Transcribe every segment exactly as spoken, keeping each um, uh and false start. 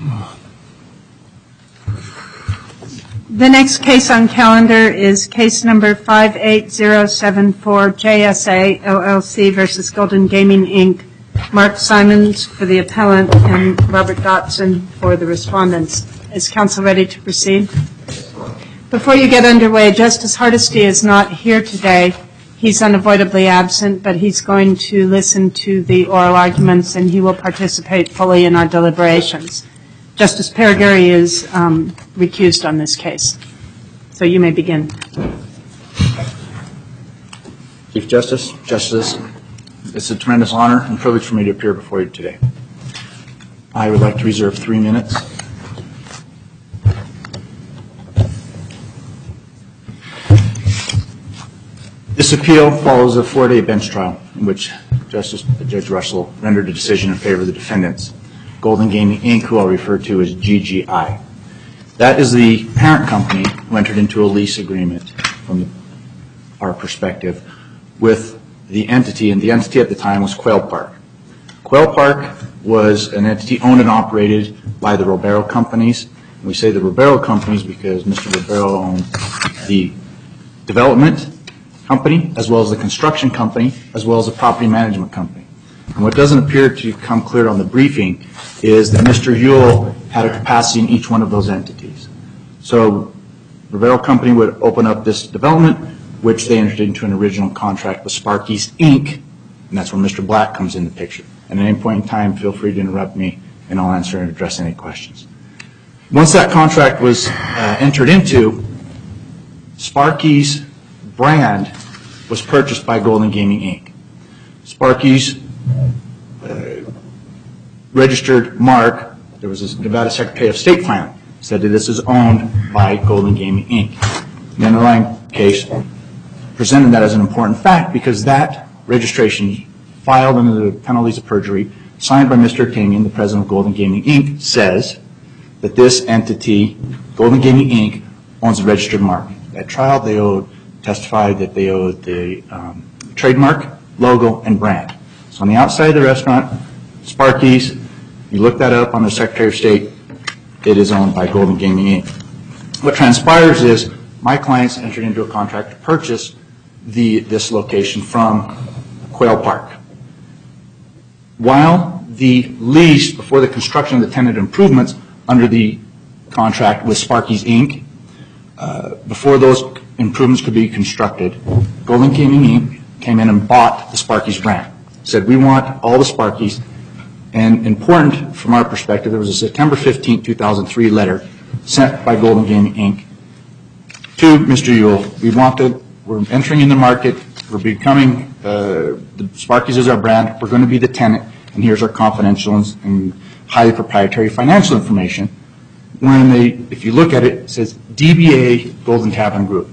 The next case on calendar is case number five eight zero seven four, J S A L L C versus Golden Gaming, Incorporated. Mark Simons for the appellant and Robert Dotson for the respondents. Is counsel ready to proceed? Before you get underway, Justice Hardesty is not here today. He's unavoidably absent, but he's going to listen to the oral arguments and he will participate fully in our deliberations. Justice Periguri is um, recused on this case. So you may begin. Chief Justice, Justices, it's a tremendous honor and privilege for me to appear before you today. I would like to reserve three minutes. This appeal follows a four-day bench trial in which Justice Judge Russell rendered a decision in favor of the defendants, Golden Gaming, Incorporated, who I'll refer to as G G I. That is the parent company who entered into a lease agreement from our perspective with the entity, and the entity at the time was Quail Park. Quail Park was an entity owned and operated by the Robero companies. We say the Robero companies because Mister Robero owned the development company as well as the construction company as well as the property management company. And what doesn't appear to come clear on the briefing is that Mister Yule had a capacity in each one of those entities. So Robero company would open up this development, which they entered into an original contract with Sparky's Incorporated, and that's where Mister Black comes in the picture. And at any point in time, feel free to interrupt me, and I'll answer and address any questions. Once that contract was uh, entered into, Sparky's brand was purchased by Golden Gaming, Incorporated. Sparky's uh, registered mark, there was a Nevada Secretary of State plan, said that this is owned by Golden Gaming, Incorporated. The underlying case presented that as an important fact because that registration filed under the penalties of perjury signed by Mister Tamian, the president of Golden Gaming, Incorporated, says that this entity, Golden Gaming, Incorporated, owns a registered mark. At trial, they owed, testified that they owed the um, trademark, logo, and brand. So on the outside of the restaurant, Sparky's, you look that up on the Secretary of State, it is owned by Golden Gaming, Incorporated. What transpires is my clients entered into a contract to purchase the, this location from Quail Park. While the lease, before the construction of the tenant improvements under the contract with Sparky's, Incorporated, uh, before those improvements could be constructed, Golden Gaming, Incorporated came in and bought the Sparky's brand. Said, we want all the Sparky's. And important from our perspective, there was a September fifteenth, two thousand three letter sent by Golden Gaming, Incorporated to Mister Yule. We want to, we're entering in the market, we're becoming, uh, the Sparky's is our brand, we're going to be the tenant, and here's our confidential and, and highly proprietary financial information. When they, if you look at it, it says D B A Golden Tavern Group.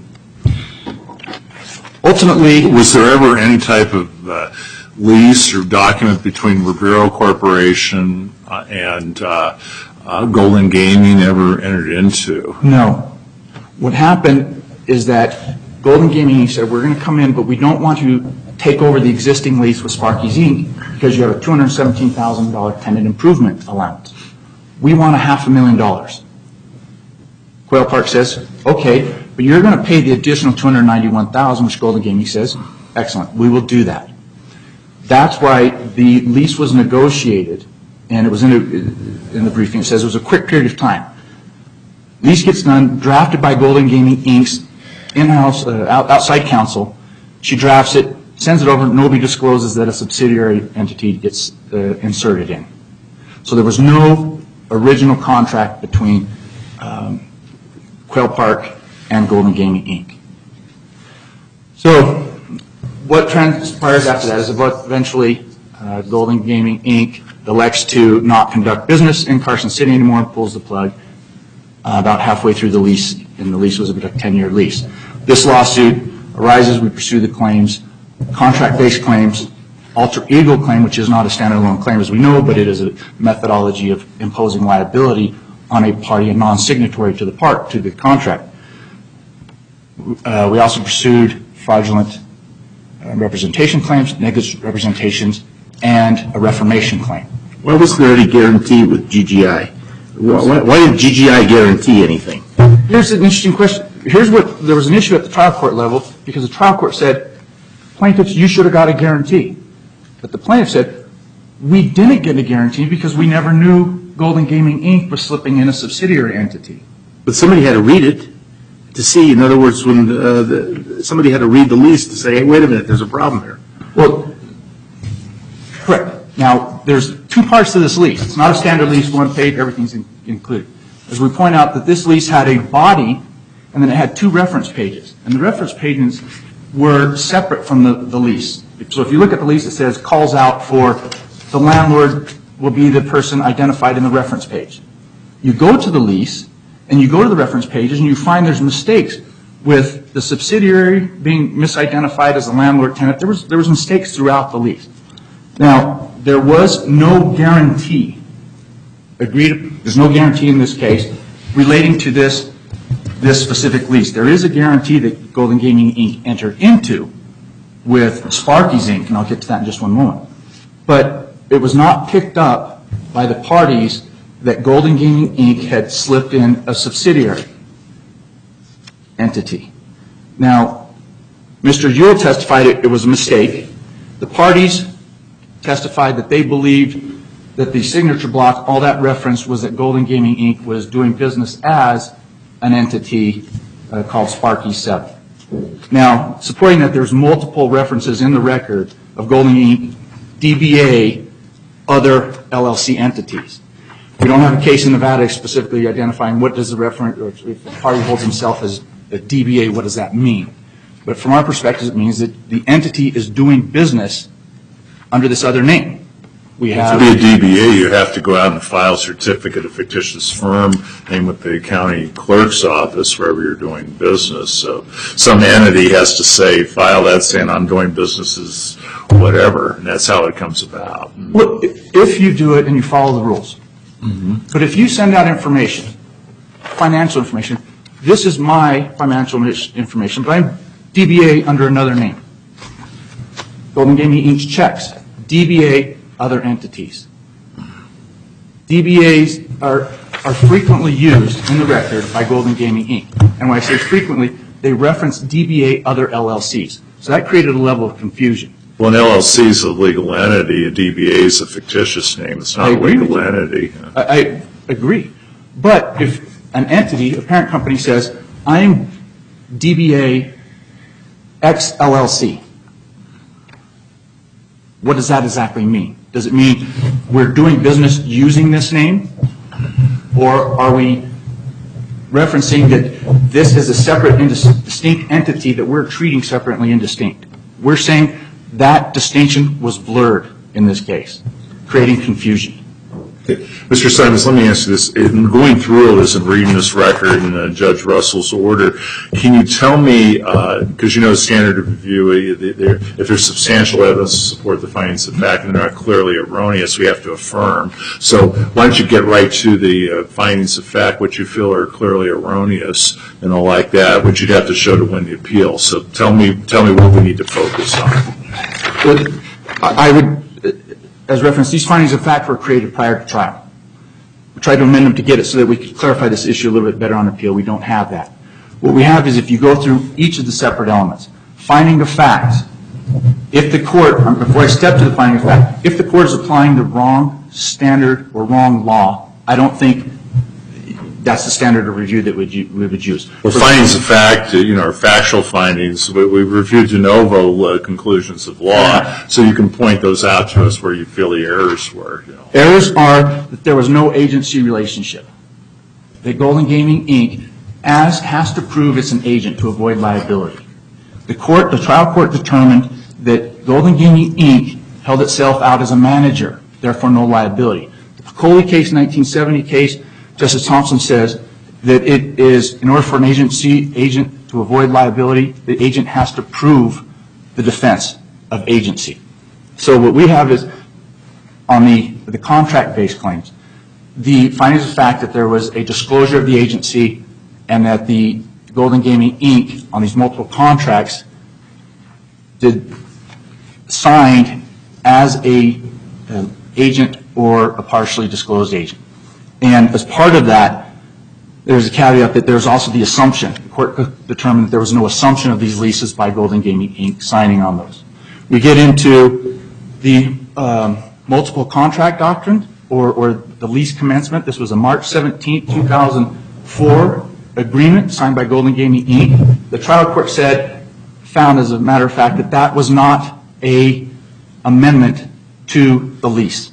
Ultimately, was there ever any type of uh, lease or document between Robero Corporation uh, and uh, uh, Golden Gaming ever entered into? No. What happened is that Golden Gaming said, we're going to come in, but we don't want to take over the existing lease with Sparky's, Incorporated because you have a two hundred seventeen thousand dollars tenant improvement allowance. We want a half a million dollars. Quail Park says, okay, but you're going to pay the additional two hundred ninety-one thousand dollars, which Golden Gaming says, excellent, we will do that. That's why the lease was negotiated, and it was in, a, in the briefing, it says it was a quick period of time. Lease gets done, drafted by Golden Gaming, Incorporated's in-house, uh, out, outside counsel. She drafts it, sends it over, nobody discloses that a subsidiary entity gets uh, inserted in. So there was no original contract between um, Quail Park and Golden Gaming, Incorporated. So what transpires after that is about eventually uh, Golden Gaming, Incorporated elects to not conduct business in Carson City anymore and pulls the plug uh, about halfway through the lease, and the lease was about a ten-year lease. This lawsuit arises, we pursue the claims, contract-based claims, alter ego claim, which is not a standalone claim as we know, but it is a methodology of imposing liability on a party, a non-signatory to the part, to the contract. Uh, we also pursued fraudulent uh, representation claims, negligent representations, and a reformation claim. Why was there any guarantee with G G I Why, why did G G I guarantee anything? Here's an interesting question. Here's what, there was an issue at the trial court level because the trial court said, plaintiffs, you should have got a guarantee. But the plaintiff said, we didn't get a guarantee because we never knew Golden Gaming Incorporated was slipping in a subsidiary entity. But somebody had to read it to see. In other words, when uh, the, somebody had to read the lease to say, hey, wait a minute, there's a problem here. Well, correct. Now, there's two parts to this lease. It's not a standard lease, one page, everything's in, included. As we point out that this lease had a body and then it had two reference pages. And the reference pages were separate from the, the lease. So if you look at the lease, it says calls out for the landlord will be the person identified in the reference page. You go to the lease and you go to the reference pages and you find there's mistakes with the subsidiary being misidentified as the landlord tenant. There was, there was mistakes throughout the lease. Now, there was no guarantee, agreed, there's no guarantee in this case relating to this, this specific lease. There is a guarantee that Golden Gaming Incorporated entered into with Sparky's Incorporated, and I'll get to that in just one moment. But it was not picked up by the parties that Golden Gaming Incorporated had slipped in a subsidiary entity. Now, Mister Ewell testified it, it was a mistake. The parties testified that they believed that the signature block, all that reference was that Golden Gaming Incorporated was doing business as an entity uh, called Sparky seven. Now, supporting that there's multiple references in the record of Golden Incorporated, D B A, other L L C entities. We don't have a case in Nevada specifically identifying what does the reference, or if the party holds himself as a D B A, what does that mean? But from our perspective, it means that the entity is doing business under this other name. We have, to be a D B A, you have to go out and file a certificate of fictitious firm, name with the county clerk's office wherever you're doing business. So some entity has to say, file that saying I'm doing business as whatever, and that's how it comes about. well, if you do it and you follow the rules. Mm-hmm. But if you send out information, financial information, this is my financial information, but I'm D B A under another name. Golden Gaming Incorporated checks, D B A, other entities. D B As are, are frequently used in the record by Golden Gaming Incorporated. And when I say frequently, they reference D B A, other L L Cs. So that created a level of confusion. Well, an L L C is a legal entity. A D B A is a fictitious name. It's not a legal entity. I, I agree. But if an entity, a parent company says, I'm D B A X L L C, what does that exactly mean? Does it mean we're doing business using this name? Or are we referencing that this is a separate and distinct entity that we're treating separately and distinct? We're saying that distinction was blurred in this case, creating confusion. Okay. Mister Simons, let me ask you this. In going through all this and reading this record and uh, Judge Russell's order, can you tell me, because uh, you know the standard of review, if there's substantial evidence to support the findings of fact and they're not clearly erroneous, we have to affirm. So why don't you get right to the uh, findings of fact, what you feel are clearly erroneous and all like that, which you'd have to show to win the appeal. So tell me, tell me what we need to focus on. But I would, as referenced, these findings of fact were created prior to trial. We tried to amend them to get it so that we could clarify this issue a little bit better on appeal. We don't have that. What we have is if you go through each of the separate elements, finding of facts, if the court, before I step to the finding of fact, if the court is applying the wrong standard or wrong law, I don't think that's the standard of review that we would use. Well, findings of fact, you know, are factual findings. We, we reviewed de novo uh, conclusions of law, yeah. So you can point those out to us where you feel the errors were. You know. Errors are that there was no agency relationship. That Golden Gaming Incorporated as has to prove it's an agent to avoid liability. The court, the trial court determined that Golden Gaming Incorporated held itself out as a manager, therefore no liability. The Piccoli case, nineteen seventy case, Justice Thompson says that it is, in order for an agency agent to avoid liability, the agent has to prove the defense of agency. So what we have is, on the, the contract-based claims, the findings of fact that there was a disclosure of the agency and that the Golden Gaming Incorporated on these multiple contracts did signed as a um, agent or a partially disclosed agent. And as part of that, there's a caveat that there's also the assumption. The court determined that there was no assumption of these leases by Golden Gaming Incorporated signing on those. We get into the um, multiple contract doctrine or, or the lease commencement. This was a March seventeenth, two thousand four agreement signed by Golden Gaming Incorporated. The trial court said, found as a matter of fact, that that was not a amendment to the lease.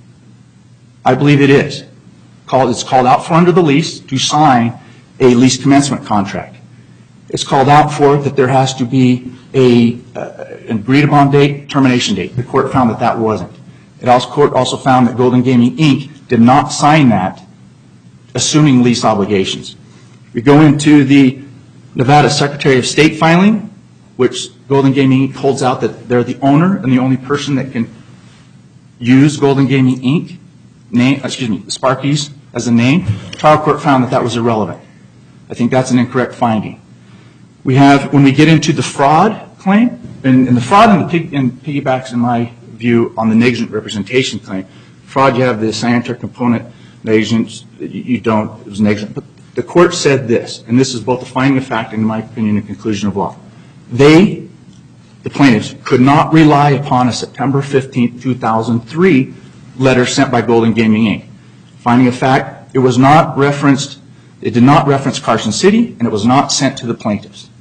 I believe it is. It's called out for under the lease to sign a lease commencement contract. It's called out for that there has to be a, uh, an agreed upon date, termination date. The court found that that wasn't. It also, court also found that Golden Gaming Incorporated did not sign that, assuming lease obligations. We go into the Nevada Secretary of State filing, which Golden Gaming Incorporated holds out that they're the owner and the only person that can use Golden Gaming Incorporated, name, excuse me, Sparky's as a name. The trial court found that that was irrelevant. I think that's an incorrect finding. We have, when we get into the fraud claim, and, and the fraud and the pig, and piggybacks, in my view, on the negligent representation claim. Fraud, you have the scienter component, negligence, you, you don't, it was negligent. But the court said this, and this is both a finding of fact and, in my opinion, a conclusion of law. They, the plaintiffs, could not rely upon a September fifteenth, two thousand three letter sent by Golden Gaming Incorporated. Finding of fact, it was not referenced, it did not reference Carson City, and it was not sent to the plaintiffs.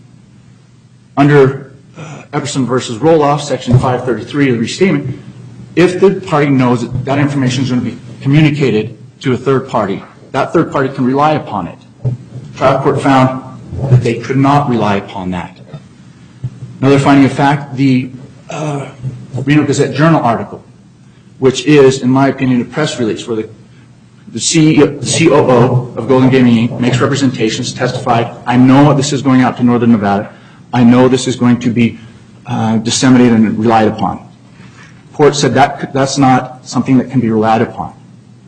Under uh, Epperson versus Roloff, Section five thirty-three of the restatement, if the party knows that that information is going to be communicated to a third party, that third party can rely upon it. The trial court found that they could not rely upon that. Another finding of fact, the uh, Reno Gazette Journal article, which is, in my opinion, a press release where the, the C O O of Golden Gaming Incorporated makes representations, testified, I know this is going out to Northern Nevada. I know this is going to be uh, disseminated and relied upon. The court said that that's not something that can be relied upon.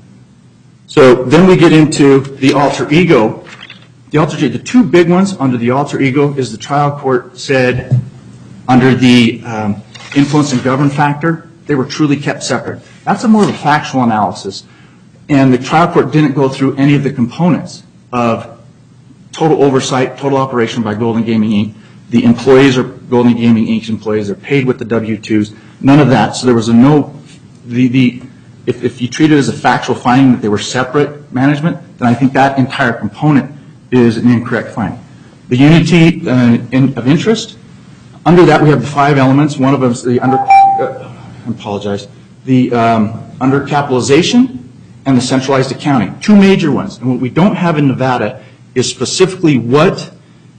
So then we get into the alter ego. The alter ego, the two big ones under the alter ego is the trial court said under the um, influence and govern factor, they were truly kept separate. That's a more of a factual analysis. And the trial court didn't go through any of the components of total oversight, total operation by Golden Gaming Incorporated. The employees are Golden Gaming Incorporated's employees. They're paid with the W twos. None of that. So there was a no, the, the, if, if you treat it as a factual finding that they were separate management, then I think that entire component is an incorrect finding. The unity uh, in, of interest, under that we have the five elements. One of them is the under, uh, I apologize, the um, undercapitalization and the centralized accounting. Two major ones. And what we don't have in Nevada is specifically what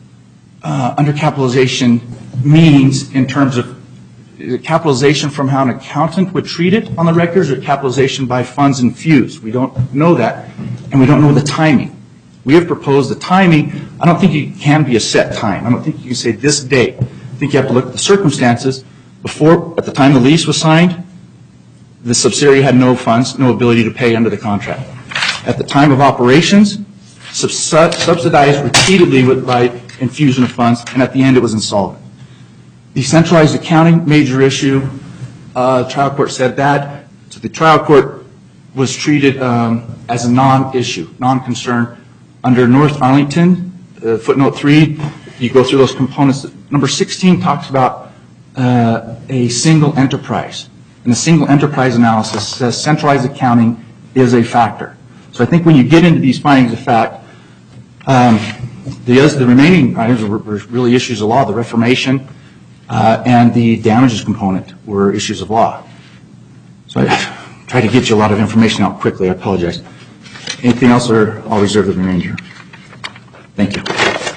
uh, undercapitalization means in terms of capitalization from how an accountant would treat it on the records or capitalization by funds infused. We don't know that, and we don't know the timing. We have proposed the timing. I don't think it can be a set time. I don't think you can say this date. I think you have to look at the circumstances. Before, at the time the lease was signed, the subsidiary had no funds, no ability to pay under the contract. At the time of operations, subsidized repeatedly with, by infusion of funds, and at the end it was insolvent. The centralized accounting, major issue. Uh, trial court said that. So the trial court was treated um, as a non-issue, non-concern. Under North Arlington, uh, footnote three, you go through those components. Number sixteen talks about uh, a single enterprise. And the single enterprise analysis says centralized accounting is a factor. So I think when you get into these findings of fact, um, the, the remaining items were, were really issues of law, the reformation uh, and the damages component were issues of law. So I tried to get you a lot of information out quickly. I apologize. Anything else, or I'll reserve the remainder. Thank you.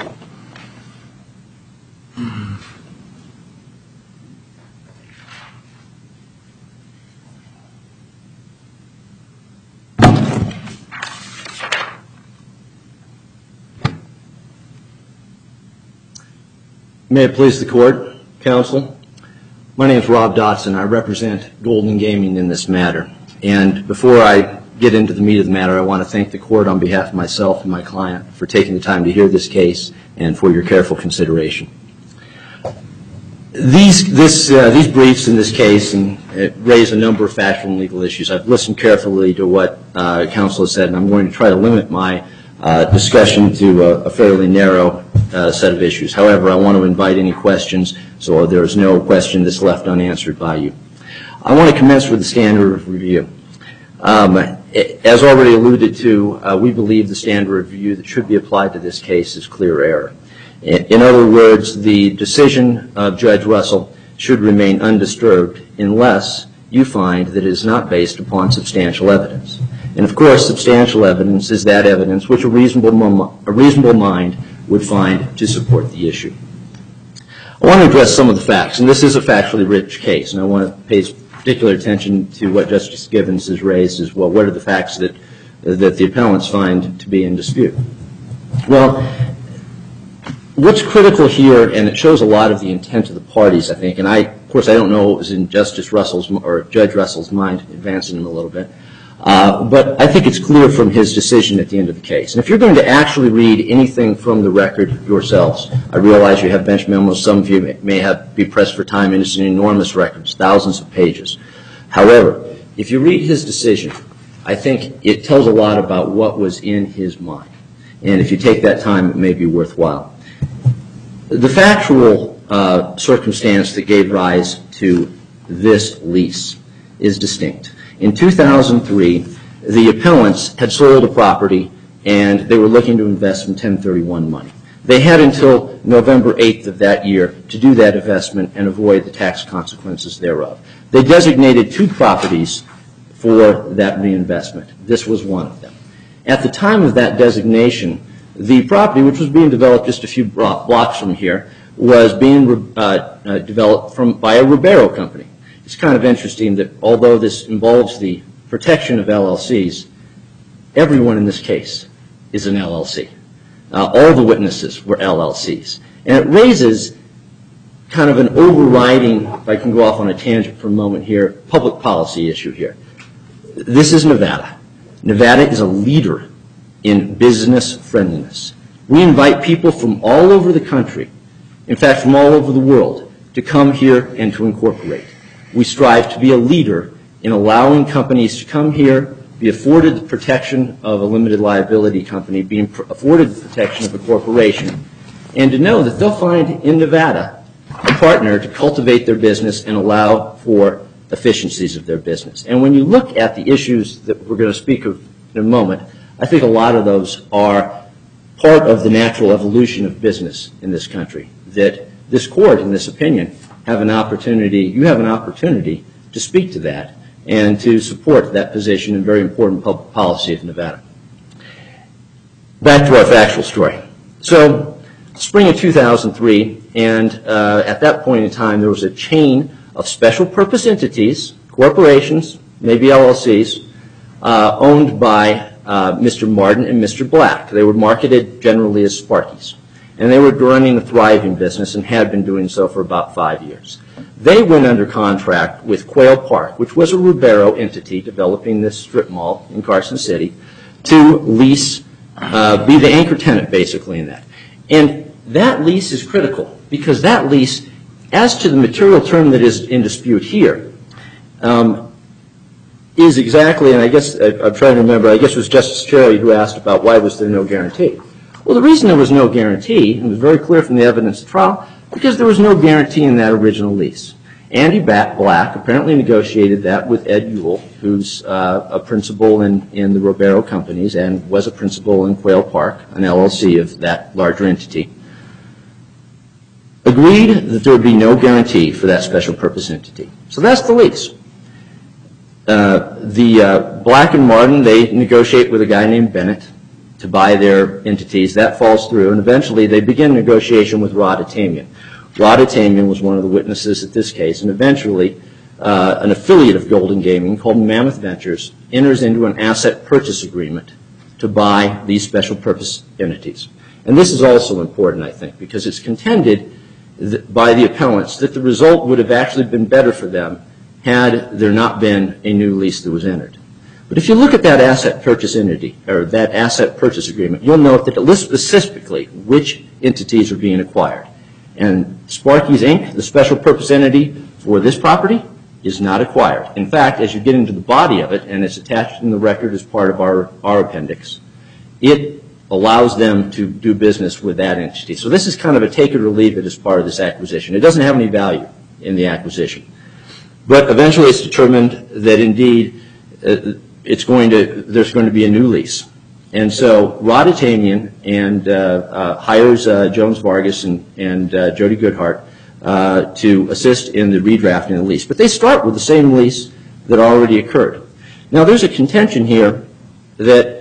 May it please the court, counsel. My name is Rob Dotson. I represent Golden Gaming in this matter. And before I get into the meat of the matter, I want to thank the court on behalf of myself and my client for taking the time to hear this case and for your careful consideration. These, this, uh, these briefs in this case and it raise a number of factual and legal issues. I've listened carefully to what uh, counsel has said, and I'm going to try to limit my uh, discussion to a, a fairly narrow uh, set of issues. However, I want to invite any questions, so there is no question that's left unanswered by you. I want to commence with the standard of review. Um, as already alluded to, uh, we believe the standard of review that should be applied to this case is clear error. In other words, the decision of Judge Russell should remain undisturbed unless you find that it is not based upon substantial evidence. And of course, substantial evidence is that evidence which a reasonable, a reasonable mind would find to support the issue. I want to address some of the facts, and this is a factually rich case, and I want to pay particular attention to what Justice Gibbons has raised as well. What are the facts that, that the appellants find to be in dispute? Well, what's critical here, and it shows a lot of the intent of the parties, I think, and I, of course, I don't know what was in Justice Russell's or Judge Russell's mind, advancing him a little bit, uh, but I think it's clear from his decision at the end of the case. And if you're going to actually read anything from the record yourselves, I realize you have bench memos. Some of you may have be pressed for time, and it's an enormous record, thousands of pages. However, if you read his decision, I think it tells a lot about what was in his mind. And if you take that time, it may be worthwhile. The factual uh, circumstance that gave rise to this lease is distinct. In two thousand three, the appellants had sold a property and they were looking to invest some ten thirty-one money. They had until November eighth of that year to do that investment and avoid the tax consequences thereof. They designated two properties for that reinvestment. This was one of them. At the time of that designation, the property, which was being developed just a few blocks from here, was being uh, uh, developed from, by a Ribeiro company. It's kind of interesting that although this involves the protection of L L Cs, everyone in this case is an L L C. Uh, all the witnesses were L L Cs. And it raises kind of an overriding, if I can go off on a tangent for a moment here, public policy issue here. This is Nevada. Nevada is a leader in business friendliness. We invite people from all over the country, in fact from all over the world, to come here and to incorporate. We strive to be a leader in allowing companies to come here, be afforded the protection of a limited liability company, being afforded the protection of a corporation, and to know that they'll find in Nevada a partner to cultivate their business and allow for efficiencies of their business. And when you look at the issues that we're going to speak of in a moment, I think a lot of those are part of the natural evolution of business in this country, that this court, in this opinion, have an opportunity, you have an opportunity to speak to that and to support that position in very important public policy of Nevada. Back to our factual story. So, spring of two thousand three, and uh, at that point in time, there was a chain of special purpose entities, corporations, maybe L L Cs, uh, owned by uh, Mister Martin and Mister Black. They were marketed generally as Sparkies. And they were running a thriving business and had been doing so for about five years. They went under contract with Quail Park, which was a Ribeiro entity developing this strip mall in Carson City, to lease, uh, be the anchor tenant basically in that. And that lease is critical because that lease, as to the material term that is in dispute here, um, is exactly, and I guess I'm trying to remember, I guess it was Justice Cherry who asked about why was there no guarantee. Well, the reason there was no guarantee, and it was very clear from the evidence at trial, because there was no guarantee in that original lease. Andy Black apparently negotiated that with Ed Ewell, who's uh, a principal in, in the Ribeiro companies and was a principal in Quail Park, an L L C of that larger entity. Agreed that there would be no guarantee for that special purpose entity. So that's the lease. Uh, the uh, Black and Martin, they negotiate with a guy named Bennett to buy their entities. That falls through, and eventually they begin negotiation with Rod Atamian. Rod Atamian was one of the witnesses at this case, and eventually uh, an affiliate of Golden Gaming called Mammoth Ventures enters into an asset purchase agreement to buy these special purpose entities. And this is also important, I think, because it's contended by the appellants that the result would have actually been better for them had there not been a new lease that was entered. But if you look at that asset purchase entity, or that asset purchase agreement, you'll note that it lists specifically which entities are being acquired. And Sparky's Incorporated, the special purpose entity for this property, is not acquired. In fact, as you get into the body of it, and it's attached in the record as part of our, our appendix, it allows them to do business with that entity. So this is kind of a take it or leave it as part of this acquisition. It doesn't have any value in the acquisition. But eventually it's determined that indeed uh, it's going to, there's going to be a new lease. And so Rod Atamian and uh, uh, hires uh, Jones Vargas and, and uh, Jody Goodhart uh, to assist in the redrafting of the lease. But they start with the same lease that already occurred. Now there's a contention here that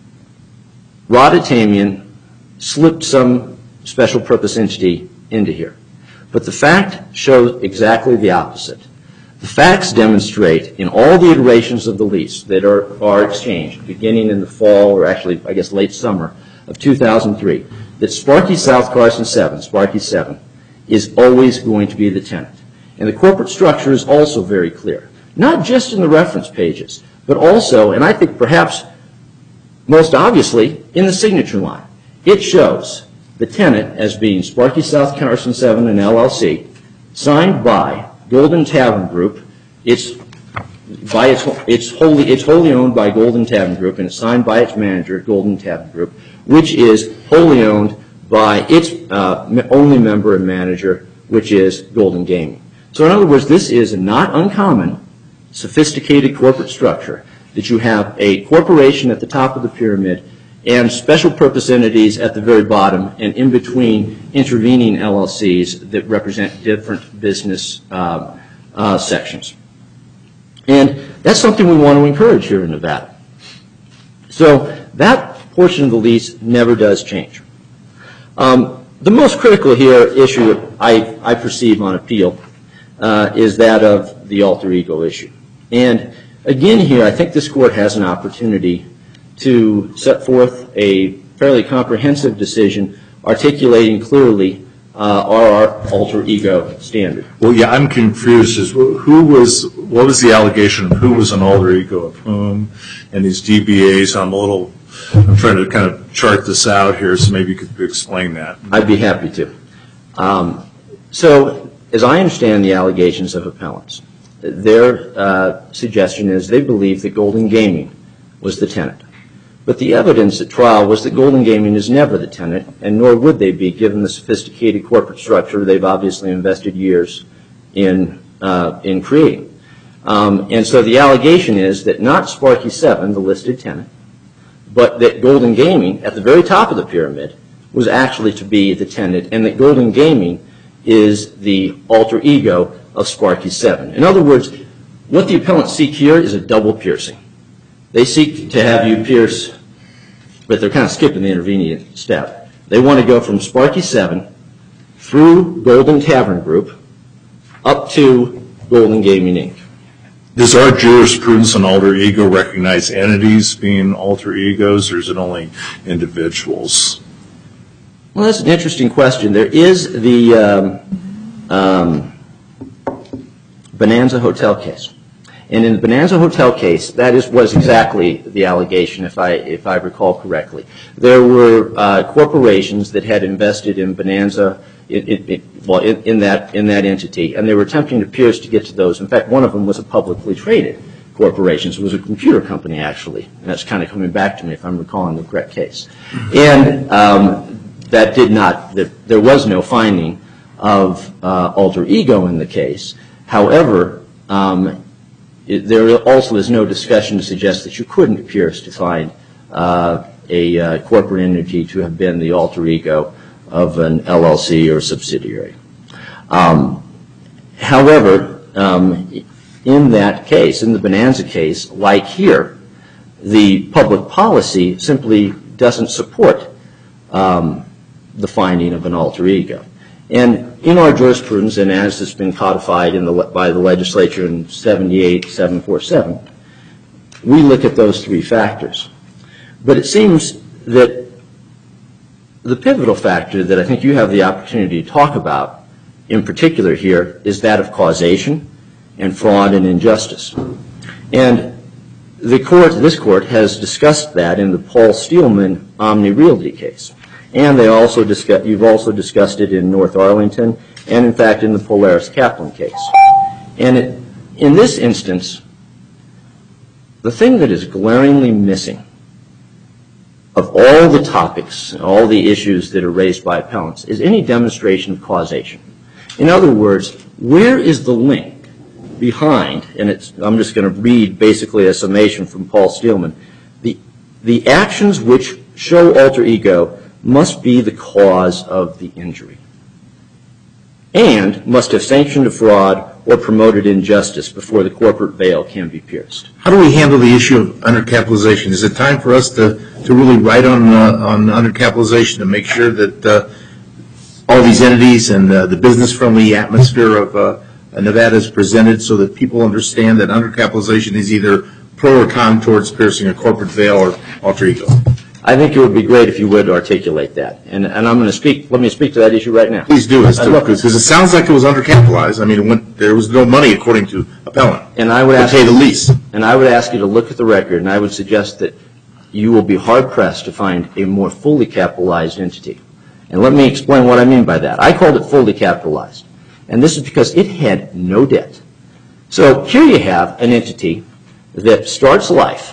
Rod Atamian slipped some special purpose entity into here. But the fact shows exactly the opposite. The facts demonstrate in all the iterations of the lease that are, are exchanged, beginning in the fall, or actually, I guess, late summer of two thousand three, that Sparky South Carson seven, Sparky seven, is always going to be the tenant. And the corporate structure is also very clear, not just in the reference pages, but also, and I think perhaps most obviously, in the signature line. It shows the tenant as being Sparky South Carson seven and L L C, signed by Golden Tavern Group. It's by its it's wholly it's wholly owned by Golden Tavern Group, and it's signed by its manager, Golden Tavern Group, which is wholly owned by its uh, only member and manager, which is Golden Gaming. So in other words, this is a not uncommon, sophisticated corporate structure that you have a corporation at the top of the pyramid and special purpose entities at the very bottom and in between intervening L L Cs that represent different business uh, uh, sections. And that's something we want to encourage here in Nevada. So that portion of the lease never does change. Um, the most critical here issue I, I perceive on appeal uh, is that of the alter ego issue. And again here, I think this court has an opportunity to set forth a fairly comprehensive decision articulating clearly uh, our alter ego standard. Well, yeah, I'm confused. As who was, what was the allegation of who was an alter ego of whom, and these D B As? I'm a little, I'm trying to kind of chart this out here, so maybe you could explain that. I'd be happy to. Um, so, as I understand the allegations of appellants, their uh, suggestion is they believe that Golden Gaming was the tenant. But the evidence at trial was that Golden Gaming is never the tenant, and nor would they be given the sophisticated corporate structure they've obviously invested years in, uh, in creating. Um, and so the allegation is that not Sparky seven, the listed tenant, but that Golden Gaming, at the very top of the pyramid, was actually to be the tenant, and that Golden Gaming is the alter ego of Sparky seven. In other words, what the appellants seek here is a double piercing. They seek to have you pierce, but they're kind of skipping the intervening step. They want to go from Sparky seven through Golden Tavern Group up to Golden Gaming Incorporated. Does our jurisprudence on alter ego recognize entities being alter egos, or is it only individuals? Well, that's an interesting question. There is the um, um, Bonanza Hotel case. And in the Bonanza Hotel case, that is, was exactly the allegation, if I, if I recall correctly. There were uh, corporations that had invested in Bonanza, it, it, it, well, in, in, that, in that entity, and they were attempting to pierce to get to those. In fact, one of them was a publicly traded corporation. So it was a computer company, actually. And that's kind of coming back to me, if I'm recalling the correct case. And um, that did not, that there was no finding of uh, alter ego in the case. However, um, It, there also is no discussion to suggest that you couldn't pierce to find uh, a uh, corporate entity to have been the alter ego of an L L C or subsidiary. Um, however, um, in that case, in the Bonanza case, like here, the public policy simply doesn't support um, the finding of an alter ego. And in our jurisprudence, and as it's been codified in the, by the legislature in seventy-eight seven forty-seven, we look at those three factors. But it seems that the pivotal factor that I think you have the opportunity to talk about in particular here is that of causation and fraud and injustice. And the court, this court, has discussed that in the Paul Steelman Omni Realty case. And they also discuss, you've also discussed it in North Arlington and in fact in the Polaris Kaplan case. And it, in this instance, the thing that is glaringly missing of all the topics, all the issues that are raised by appellants, is any demonstration of causation. In other words, where is the link behind, and it's, I'm just going to read basically a summation from Paul Steelman, the, the actions which show alter ego must be the cause of the injury and must have sanctioned a fraud or promoted injustice before the corporate veil can be pierced. How do we handle the issue of undercapitalization? Is it time for us to, to really write on uh, on undercapitalization to make sure that uh, all these entities and uh, the business-friendly atmosphere of uh, Nevada is presented so that people understand that undercapitalization is either pro or con towards piercing a corporate veil or alter ego? I think it would be great if you would articulate that. And, and I'm going to speak, let me speak to that issue right now. Please do, I'd love to. because it sounds like it was undercapitalized. I mean, it went, there was no money, according to appellant, And I would to ask pay the lease. And I would ask you to look at the record, and I would suggest that you will be hard-pressed to find a more fully capitalized entity. And let me explain what I mean by that. I called it fully capitalized. And this is because it had no debt. So here you have an entity that starts life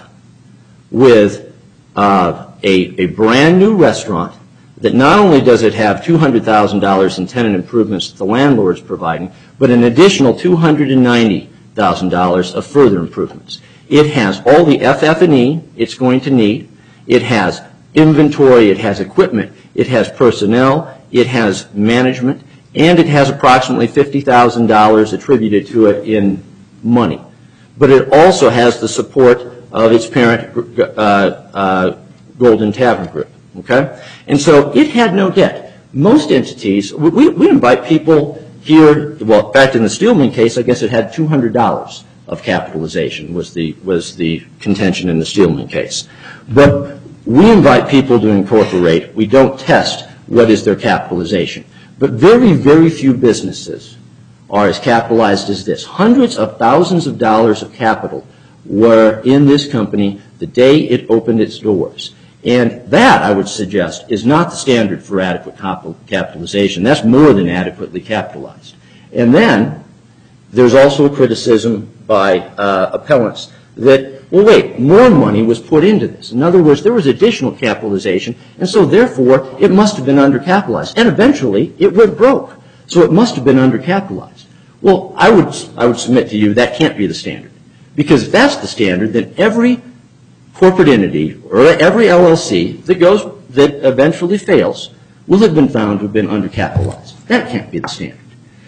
with uh, a, a brand new restaurant that not only does it have two hundred thousand dollars in tenant improvements that the landlord is providing, but an additional two hundred ninety thousand dollars of further improvements. It has all the F F and E it's going to need. It has inventory. It has equipment. It has personnel. It has management. And it has approximately fifty thousand dollars attributed to it in money. But it also has the support of its parent, uh, uh, Golden Tavern Group. Okay? And so it had no debt. Most entities, we, we invite people here, well, in fact, in the Steelman case, I guess it had two hundred dollars of capitalization was the, was the contention in the Steelman case. But we invite people to incorporate. We don't test what is their capitalization. But very, very few businesses are as capitalized as this. Hundreds of thousands of dollars of capital were in this company the day it opened its doors. And that, I would suggest, is not the standard for adequate capitalization. That's more than adequately capitalized. And then there's also a criticism by uh, appellants that, well, wait, more money was put into this. In other words, there was additional capitalization, and so therefore it must have been undercapitalized. And eventually it went broke, so it must have been undercapitalized. Well, I would, I would submit to you that can't be the standard. Because if that's the standard, then every corporate entity or every L L C that goes, that eventually fails will have been found to have been undercapitalized. That can't be the standard.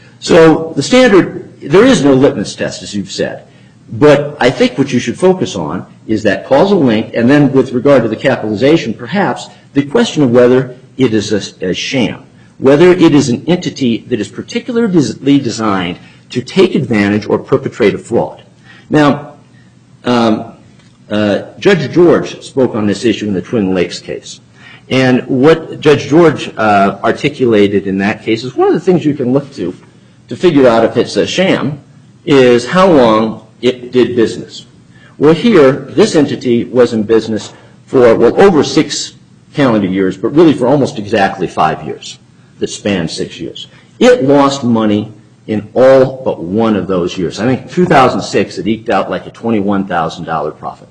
So the standard, there is no litmus test, as you've said. But I think what you should focus on is that causal link, and then with regard to the capitalization, perhaps the question of whether it is a, a sham, whether it is an entity that is particularly designed to take advantage or perpetrate a fraud. Now, um, uh, Judge George spoke on this issue in the Twin Lakes case. And what Judge George uh, articulated in that case is one of the things you can look to to figure out if it's a sham is how long it did business. Well, here, this entity was in business for, well, over six calendar years, but really for almost exactly five years that spanned six years. It lost money in all but one of those years. I think in two thousand six, it eked out like a twenty-one thousand dollars profit.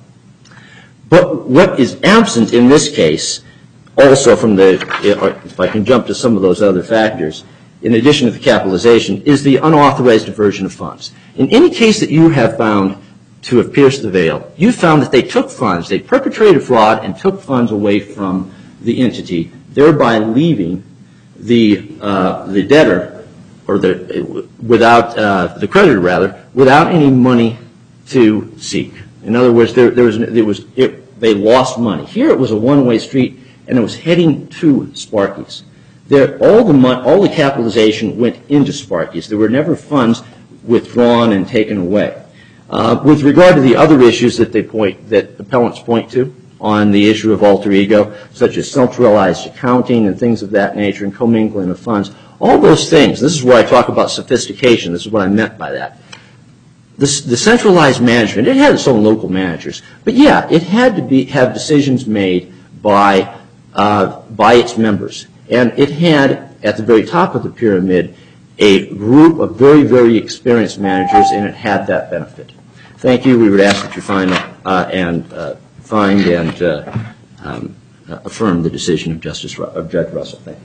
But what is absent in this case, also from the, if I can jump to some of those other factors, in addition to the capitalization, is the unauthorized diversion of funds. In any case that you have found to have pierced the veil, you found that they took funds, they perpetrated fraud and took funds away from the entity, thereby leaving the, uh, the debtor, or the, without, uh, the creditor rather, without any money to seek. In other words, there, there was, there was, it, they lost money. Here it was a one-way street, and it was heading to Sparky's. There, all the money, all the capitalization went into Sparky's. There were never funds withdrawn and taken away. Uh, with regard to the other issues that they point, that appellants point to on the issue of alter ego, such as centralized accounting and things of that nature and commingling of funds, all those things, this is where I talk about sophistication, this is what I meant by that. The, the centralized management, it had its own local managers, but yeah, it had to be, have decisions made by, uh, by its members. And it had, at the very top of the pyramid, a group of very, very experienced managers, and it had that benefit. Thank you. We would ask that you find uh, and uh, find and uh, um, affirm the decision of Justice Ru- of Judge Russell. Thank you.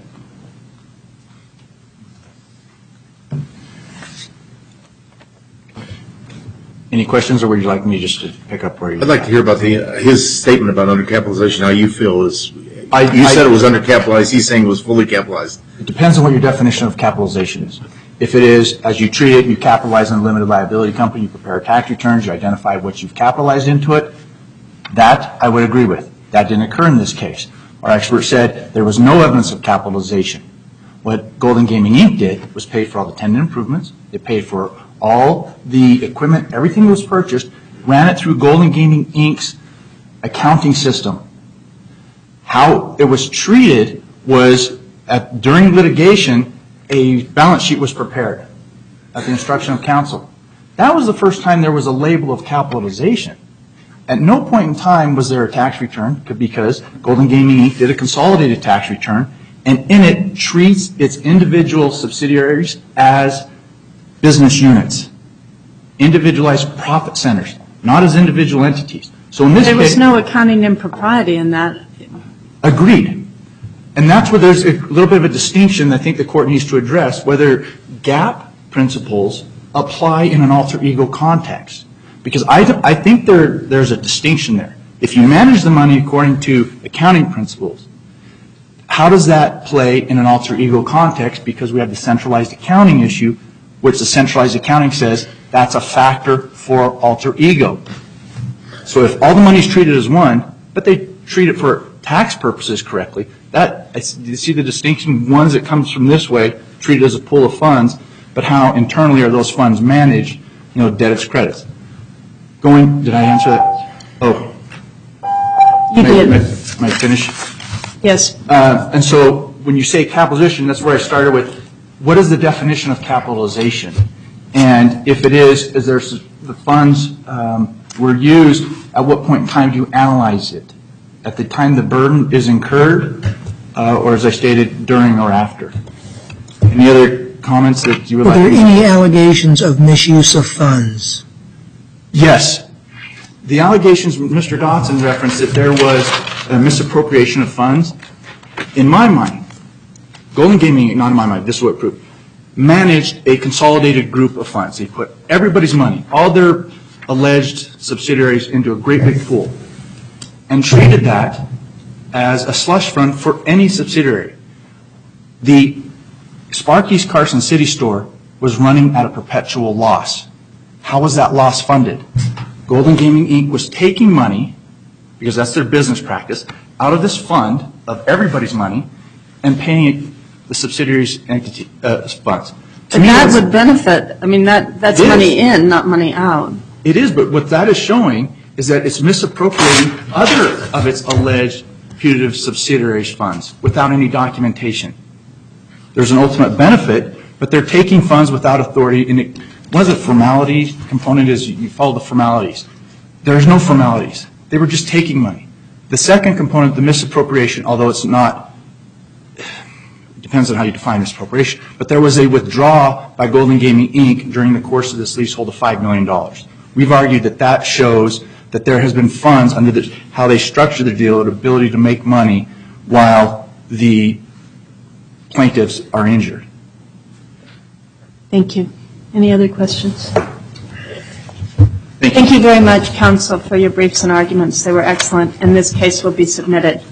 Any questions, or would you like me just to pick up where you? I'd like to hear about the, uh, his statement about undercapitalization, how you feel is, I- you I- said it was undercapitalized, he's saying it was fully capitalized. It depends on what your definition of capitalization is. If it is, as you treat it, you capitalize on a limited liability company, you prepare tax returns, you identify what you've capitalized into it, that I would agree with. That didn't occur in this case. Our expert said there was no evidence of capitalization. What Golden Gaming Incorporated did was pay for all the tenant improvements, they paid for all the equipment, everything that was purchased, ran it through Golden Gaming Incorporated's accounting system. How it was treated was, at, during litigation, a balance sheet was prepared at the instruction of counsel. That was the first time there was a label of capitalization. At no point in time was there a tax return, because Golden Gaming Incorporated did a consolidated tax return, and in it treats its individual subsidiaries as business units, individualized profit centers, not as individual entities. So in this There was case, no accounting impropriety in that. agreed. And that's where there's a little bit of a distinction I think the court needs to address, whether GAAP principles apply in an alter ego context. Because I, I think there, there's a distinction there. If you manage the money according to accounting principles, how does that play in an alter ego context? Because we have the centralized accounting issue, which the centralized accounting says that's a factor for alter ego. So if all the money is treated as one, but they treat it for tax purposes correctly, that, you see the distinction? One's that comes from this way, treated as a pool of funds, but how internally are those funds managed, you know, debits, credits. Going, did I answer that? Oh. You May, did. may, may I finish? Yes. Uh, and so when you say capitalization, that's where I started with, what is the definition of capitalization? And if it is, is there the funds um, were used, at what point in time do you analyze it? At the time the burden is incurred, uh, or as I stated, during or after? Any other comments that you would Were like? there to any allegations of misuse of funds? Yes. The allegations Mister Dotson referenced that there was a misappropriation of funds. In my mind, Golden Gaming, not in my mind, this is what it proved, managed a consolidated group of funds. They put everybody's money, all their alleged subsidiaries, into a great big pool and treated that as a slush fund for any subsidiary. The Sparky's Carson City store was running at a perpetual loss. How was that loss funded? Golden Gaming Incorporated was taking money, because that's their business practice, out of this fund of everybody's money and paying it the subsidiaries' entity uh, funds. To But me, that that's- would benefit, I mean, that, that's It is. money in, not money out. It is, but what that is showing is that it's misappropriating other of its alleged putative subsidiaries' funds without any documentation. There's an ultimate benefit, but they're taking funds without authority. And it, one of the formality component is you follow the formalities. There's no formalities. They were just taking money. The second component, the misappropriation, although it's not, it depends on how you define misappropriation, but there was a withdrawal by Golden Gaming Incorporated during the course of this leasehold of five million dollars. We've argued that that shows that there has been funds under the, how they structure the deal, an ability to make money while the plaintiffs are injured. Thank you. Any other questions? Thank you. Thank you very much, counsel, for your briefs and arguments. They were excellent, and this case will be submitted.